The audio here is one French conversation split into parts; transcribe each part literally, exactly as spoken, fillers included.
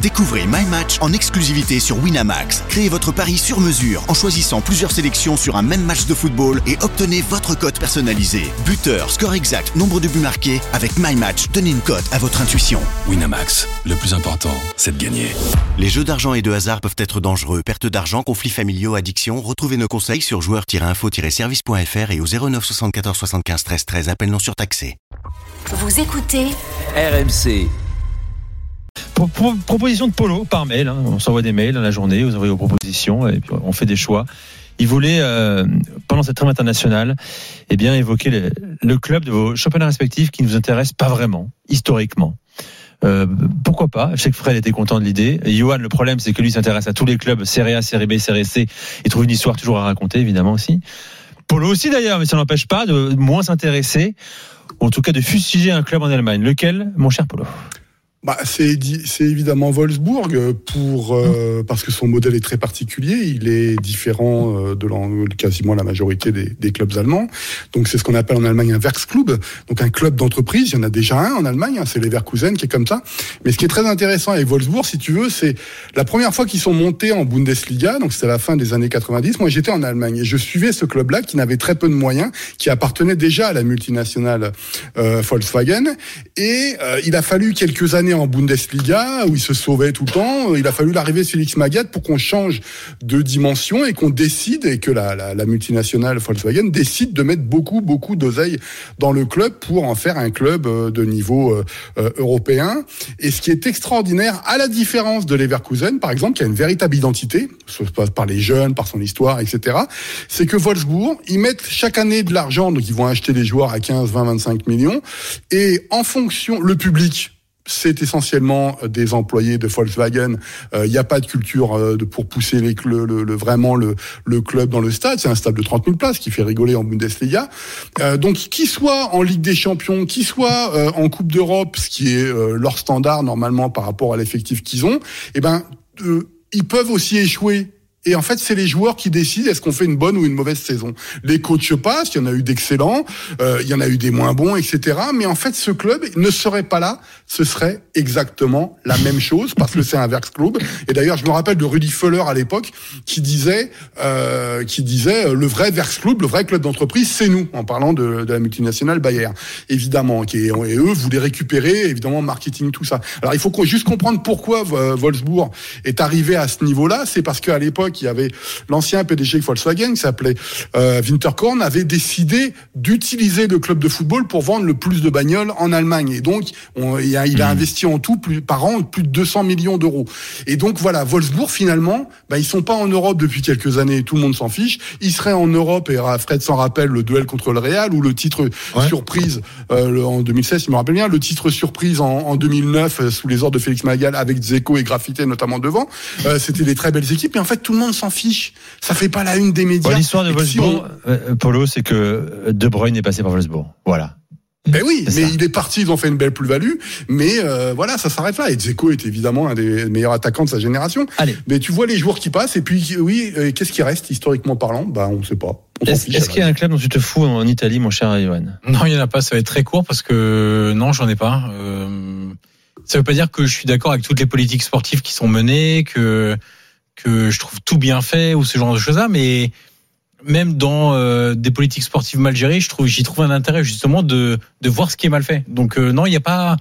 Découvrez My Match en exclusivité sur Winamax. Créez votre pari sur mesure en choisissant plusieurs sélections sur un même match de football et obtenez votre cote personnalisée. Buteur, score exact, nombre de buts marqués. Avec My Match, donnez une cote à votre intuition. Winamax, le plus important, c'est de gagner. Les jeux d'argent et de hasard peuvent être dangereux. Perte d'argent, conflits familiaux, addiction. Retrouvez nos conseils sur joueurs tiret info tiret service point f r et au zéro neuf soixante-quatorze soixante-quinze treize treize. Appel non surtaxé. Vous écoutez R M C. Pro- pro- proposition de Polo par mail, hein. On s'envoie des mails dans la journée, vous envoyez vos propositions et puis on fait des choix. Il voulait, euh, pendant cette trêve internationale, eh bien, évoquer le, le club de vos championnats respectifs qui ne vous intéresse pas vraiment, historiquement. Euh, pourquoi pas? Je sais que Fred était content de l'idée. Et Johan, le problème, c'est que lui s'intéresse à tous les clubs, Série A, Série B, Série C. Il trouve une histoire toujours à raconter, évidemment aussi. Polo aussi d'ailleurs, mais ça n'empêche pas de moins s'intéresser, ou en tout cas de fustiger un club en Allemagne. Lequel, mon cher Polo? Bah, c'est, c'est évidemment Wolfsburg pour euh, parce que son modèle est très particulier. Il est différent euh, de l'en, quasiment la majorité des, des clubs allemands. Donc c'est ce qu'on appelle en Allemagne un Werksklub, donc un club d'entreprise. Il y en a déjà un en Allemagne, hein, c'est Leverkusen qui est comme ça. Mais ce qui est très intéressant avec Wolfsburg, si tu veux, c'est la première fois qu'ils sont montés en Bundesliga. Donc c'était à la fin des années quatre-vingt-dix. Moi j'étais en Allemagne et je suivais ce club-là qui n'avait très peu de moyens, qui appartenait déjà à la multinationale euh, Volkswagen. Et euh, il a fallu quelques années en Bundesliga où il se sauvait tout le temps. Il a fallu l'arrivée de Félix Magath pour qu'on change de dimension et qu'on décide et que la, la, la multinationale Volkswagen décide de mettre beaucoup beaucoup d'oseille dans le club pour en faire un club de niveau euh, européen. Et ce qui est extraordinaire, à la différence de Leverkusen par exemple, qui a une véritable identité, ça se passe par les jeunes, par son histoire, et cetera, c'est que Wolfsburg, ils mettent chaque année de l'argent, donc ils vont acheter des joueurs à quinze, vingt, vingt-cinq millions, et en fonction, le public, c'est essentiellement des employés de Volkswagen. Il euh, n'y a pas de culture euh, de, pour pousser les, le, le, le, vraiment le, le club dans le stade. C'est un stade de trente mille places qui fait rigoler en Bundesliga. Euh, donc, qui soit en Ligue des Champions, qui soit euh, en Coupe d'Europe, ce qui est euh, leur standard normalement par rapport à l'effectif qu'ils ont, eh ben, euh, ils peuvent aussi échouer. Et en fait, c'est les joueurs qui décident est-ce qu'on fait une bonne ou une mauvaise saison. Les coachs passent, il y en a eu d'excellents, euh, il y en a eu des moins bons, et cetera. Mais en fait, ce club ne serait pas là, ce serait exactement la même chose, parce que c'est un Werksklub. Et d'ailleurs, je me rappelle de Rudi Völler à l'époque, qui disait, euh, qui disait, euh, le vrai Werksklub, le vrai club d'entreprise, c'est nous, en parlant de, de la multinationale Bayer, évidemment. Qui est, et eux voulaient récupérer, évidemment, marketing, tout ça. Alors, il faut juste comprendre pourquoi euh, Wolfsburg est arrivé à ce niveau-là. C'est parce qu'à l'époque, il y avait l'ancien P D G de Volkswagen qui s'appelait euh, Winterkorn, avait décidé d'utiliser le club de football pour vendre le plus de bagnoles en Allemagne. Et donc, on, il, a, il a investi en tout plus, par an plus de deux cents millions d'euros. Et donc voilà, Wolfsburg finalement, bah, ils sont pas en Europe depuis quelques années, tout le monde s'en fiche. Ils seraient en Europe et Fred s'en rappelle le duel contre le Real ou le titre ouais. surprise euh, le, en deux mille seize, je me rappelle bien, le titre surprise en, en deux mille neuf euh, sous les ordres de Félix Magath avec Dzeko et Graffité notamment devant. Euh, c'était des très belles équipes, mais en fait tout le monde s'en fiche. Ça fait pas la une des médias. Bon, l'histoire de Wolfsburg, si on... euh, Polo, c'est que De Bruyne est passé par Wolfsburg. Voilà. Ben oui, c'est mais ça. Il est parti, ils ont fait une belle plus-value, mais euh, voilà, ça s'arrête là. Et Dzeko est évidemment un des meilleurs attaquants de sa génération. Allez. Mais tu vois les joueurs qui passent, et puis oui, euh, qu'est-ce qui reste historiquement parlant? Bah, on ne sait pas. On est-ce, fiche, est-ce qu'il y a un club dont tu te fous en Italie, mon cher Johan? Non, il n'y en a pas. Ça va être très court parce que non, j'en ai pas. Euh, ça veut pas dire que je suis d'accord avec toutes les politiques sportives qui sont menées, que que je trouve tout bien fait ou ce genre de choses-là, mais même dans euh, des politiques sportives mal gérées, je trouve, j'y trouve un intérêt justement de de voir ce qui est mal fait. Donc euh, non, il n'y a pas.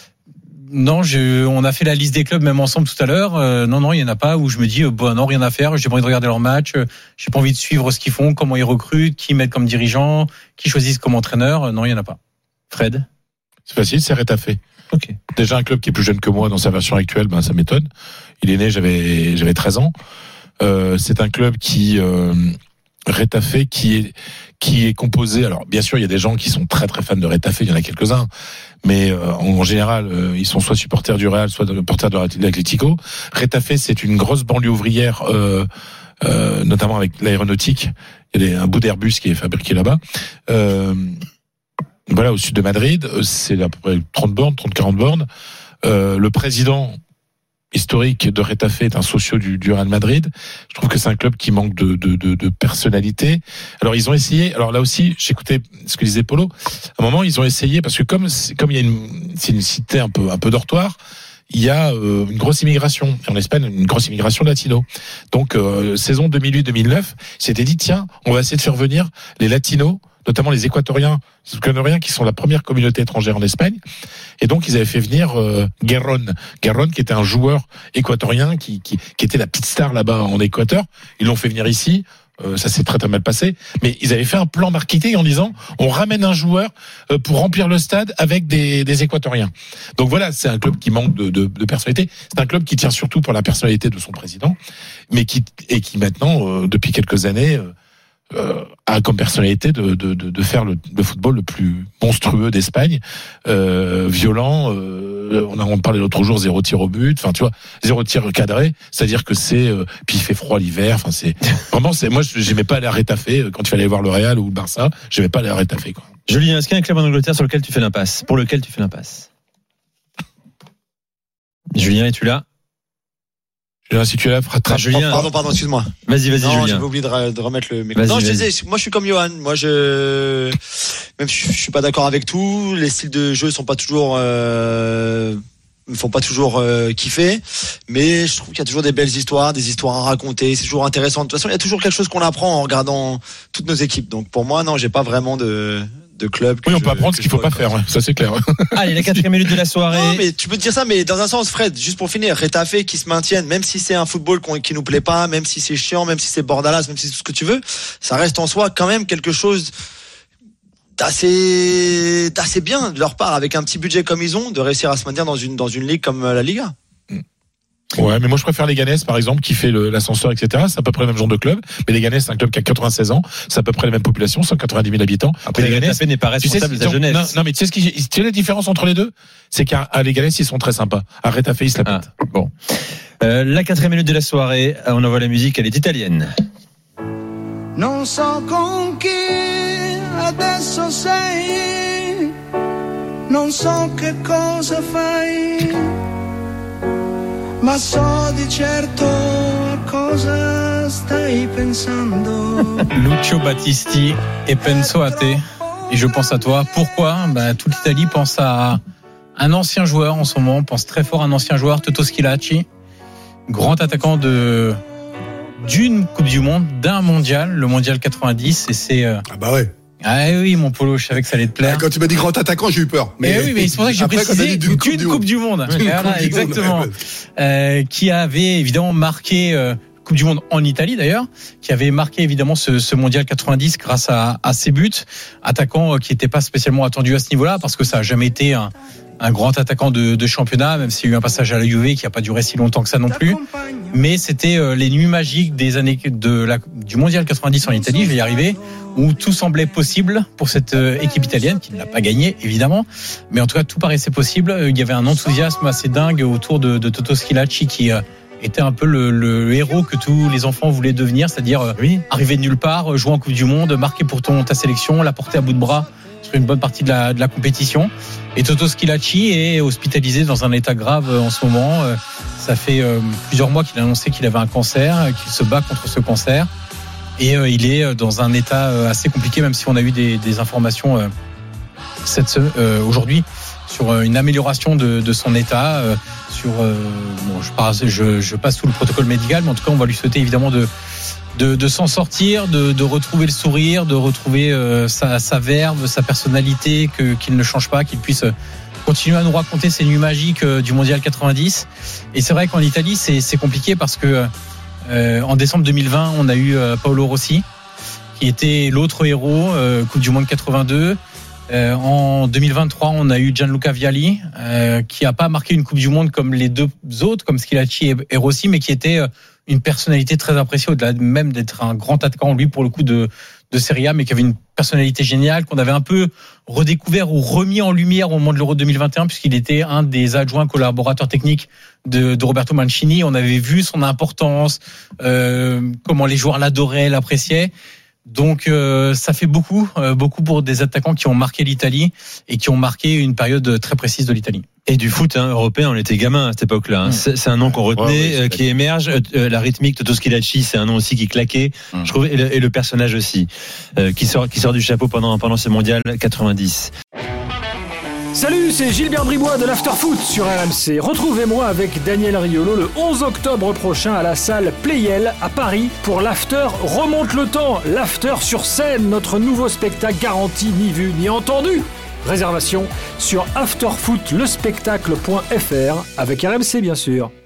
Non, je, on a fait la liste des clubs même ensemble tout à l'heure. Euh, non, non, il y en a pas où je me dis euh, bon non, rien à faire. J'ai pas envie de regarder leurs matchs. Euh, j'ai pas envie de suivre ce qu'ils font, comment ils recrutent, qui mettent comme dirigeant, qui choisissent comme entraîneur. Euh, non, il y en a pas. Fred, c'est facile, c'est Retafe. Okay. Déjà un club qui est plus jeune que moi dans sa version actuelle, ben ça m'étonne. Il est né, j'avais j'avais treize ans. Euh, c'est un club qui euh, Retafe qui est qui est composé. Alors bien sûr, il y a des gens qui sont très très fans de Retafe, il y en a quelques-uns, mais euh, en général, euh, ils sont soit supporters du Real, soit supporters de l'Atlético. Retafe, c'est une grosse banlieue ouvrière, euh, euh, notamment avec l'aéronautique. Il y a des, un bout d'Airbus qui est fabriqué là-bas. Euh, Voilà, au sud de Madrid, c'est à peu près trente bornes, trente quarante bornes. Euh, le président historique de Retafe est un socio du, du Real Madrid. Je trouve que c'est un club qui manque de, de, de, de personnalité. Alors ils ont essayé. Alors là aussi, j'écoutais ce que disait Polo. À un moment, ils ont essayé parce que comme comme il y a une, c'est une cité un peu un peu dortoir. il y a euh, une grosse immigration. Et en Espagne, une grosse immigration latino. Donc, euh, saison deux mille huit deux mille neuf, s'était dit, tiens, on va essayer de faire venir les latinos, notamment les équatoriens, les équatoriens qui sont la première communauté étrangère en Espagne. Et donc, ils avaient fait venir euh, Guerrón. Guerrón, qui était un joueur équatorien, qui, qui, qui était la petite star là-bas en Équateur. Ils l'ont fait venir ici. Euh, ça s'est très très mal passé, mais ils avaient fait un plan marketing en disant on ramène un joueur euh, pour remplir le stade avec des, des Équatoriens. Donc voilà, c'est un club qui manque de, de, de personnalité. C'est un club qui tient surtout pour la personnalité de son président, mais qui et qui maintenant euh, depuis quelques années euh, euh, a comme personnalité de, de, de, de faire le, le football le plus monstrueux d'Espagne, euh, violent. Euh, on a on parlait l'autre jour zéro tir au but. Enfin, tu vois, zéro tir cadré. C'est-à-dire que c'est euh, puis il fait froid l'hiver. Enfin, c'est vraiment c'est moi j'aimais pas aller à Retafe quand il fallait voir le Real ou le Barça. J'aimais pas aller à Retafe quoi. Julien, est-ce qu'il y a un club en Angleterre sur lequel tu fais l'impasse, pour lequel tu fais l'impasse? Julien, es-tu là? Julien, si tu es là, ah, Julien, pardon, pardon, excuse-moi. Vas-y, vas-y, non, Julien. j'avais oublié de, de remettre le micro. Non, je disais, moi, je suis comme Johan. Moi, je, même, je, je suis pas d'accord avec tout. Les styles de jeu sont pas toujours, euh, me font pas toujours euh, kiffer. Mais je trouve qu'il y a toujours des belles histoires, des histoires à raconter. C'est toujours intéressant. De toute façon, il y a toujours quelque chose qu'on apprend en regardant toutes nos équipes. Donc, pour moi, non, j'ai pas vraiment de. de club. Oui, on peut apprendre ce qu'il faut pas faire, ouais. Ça c'est clair. Allez, la quatrième minute de la soirée. Non, mais tu peux te dire ça, mais dans un sens, Fred, juste pour finir, Retafe qui se maintiennent, même si c'est un football qui nous plaît pas, même si c'est chiant, même si c'est bordalas, même si c'est tout ce que tu veux, ça reste en soi quand même quelque chose d'assez, d'assez bien de leur part, avec un petit budget comme ils ont, de réussir à se maintenir dans une, dans une ligue comme la Liga. Ouais, mais moi je préfère les Ganes par exemple qui fait le, l'ascenseur et cetera. C'est à peu près le même genre de club. Mais les Ganes c'est un club qui a quatre-vingt-seize ans, c'est à peu près la même population, cent quatre-vingt-dix mille habitants. Après les Ganes n'est pas responsable de sa jeunesse. Non, non, mais tu sais ce qui, tu sais la différence entre les deux, c'est qu'à les Ganes ils sont très sympas. À Retafe ils se la pètent. Ah, bon, euh, la quatrième minute de la soirée, on envoie la musique, elle est italienne. Non so con chi adesso sei, non so che cosa fai. Ma so di certo a cosa stai pensando. Lucio Battisti et Penso a te. Et je pense à toi. Pourquoi? Bah, toute l'Italie pense à un ancien joueur en ce moment. On pense très fort à un ancien joueur, Toto Schillaci, grand attaquant de d'une Coupe du Monde, d'un mondial, le mondial quatre-vingt-dix. Et c'est euh... ah bah ouais. Ah oui, mon Polo, je savais que ça allait te plaire. Quand tu m'as dit grand attaquant, j'ai eu peur. Mais eh oui, mais c'est pour ça que j'ai précisé d'une coupe, du coupe du Monde. Du voilà, coupe exactement. Du monde. Euh, qui avait évidemment marqué euh, Coupe du Monde en Italie d'ailleurs, qui avait marqué évidemment ce, ce mondial quatre-vingt-dix grâce à, à ses buts. Attaquant euh, qui n'était pas spécialement attendu à ce niveau-là parce que ça a jamais été un, un grand attaquant de, de championnat, même s'il y a eu un passage à la Juve qui n'a pas duré si longtemps que ça non plus. Mais c'était euh, les nuits magiques des années de la, du mondial quatre-vingt-dix en Italie, je vais y arriver, où tout semblait possible pour cette euh, équipe italienne, qui ne l'a pas gagné évidemment, mais en tout cas tout paraissait possible. Il y avait un enthousiasme assez dingue autour de, de Toto Schillaci qui euh, était un peu le, le héros que tous les enfants voulaient devenir, c'est-à-dire euh, oui. arriver de nulle part, jouer en Coupe du Monde, marquer pour ton, ta sélection, la porter à bout de bras sur une bonne partie de la, de la compétition. Et Toto Schillaci est hospitalisé dans un état grave en ce moment. Ça fait plusieurs mois qu'il a annoncé qu'il avait un cancer, qu'il se bat contre ce cancer. Et il est dans un état assez compliqué, même si on a eu des, des informations cette, euh, aujourd'hui sur une amélioration de, de son état. Sur, euh, bon, je, passe, je, je passe sous le protocole médical, mais en tout cas, on va lui souhaiter évidemment de De, de s'en sortir, de, de retrouver le sourire, de retrouver euh, sa, sa verve, sa personnalité, que, qu'il ne change pas, qu'il puisse continuer à nous raconter ces nuits magiques euh, du mondial quatre-vingt-dix. Et c'est vrai qu'en Italie, c'est, c'est compliqué parce que euh, en décembre deux mille vingt, on a eu euh, Paolo Rossi, qui était l'autre héros, euh, Coupe du Monde quatre-vingt-deux. Euh, en deux mille vingt-trois, on a eu Gianluca Vialli, euh, qui a pas marqué une Coupe du Monde comme les deux autres, comme Schillaci et, et Rossi, mais qui était euh, une personnalité très appréciée, au-delà même d'être un grand attaquant, lui, pour le coup, de, de Serie A, mais qui avait une personnalité géniale, qu'on avait un peu redécouvert ou remis en lumière au moment de l'Euro deux mille vingt et un, puisqu'il était un des adjoints collaborateurs techniques de, de Roberto Mancini. On avait vu son importance, euh, comment les joueurs l'adoraient, l'appréciaient. Donc euh, ça fait beaucoup, euh, beaucoup pour des attaquants qui ont marqué l'Italie et qui ont marqué une période très précise de l'Italie. Et du foot hein, européen, on était gamin à cette époque-là. Hein. Mmh. C'est, c'est un nom qu'on retenait, ouais, ouais, euh, qui émerge. Euh, la rythmique, Toto Schillaci, c'est un nom aussi qui claquait. Mmh. Je trouve, et le, et le personnage aussi, euh, qui sort, qui sort du chapeau pendant pendant ce mondial quatre-vingt-dix. Salut, c'est Gilbert Bribois de l'Afterfoot sur R M C. Retrouvez-moi avec Daniel Riolo le onze octobre prochain à la salle Playel à Paris pour l'After Remonte le temps. L'After sur scène, notre nouveau spectacle garanti ni vu ni entendu. Réservation sur afterfootlespectacle point f r avec R M C bien sûr.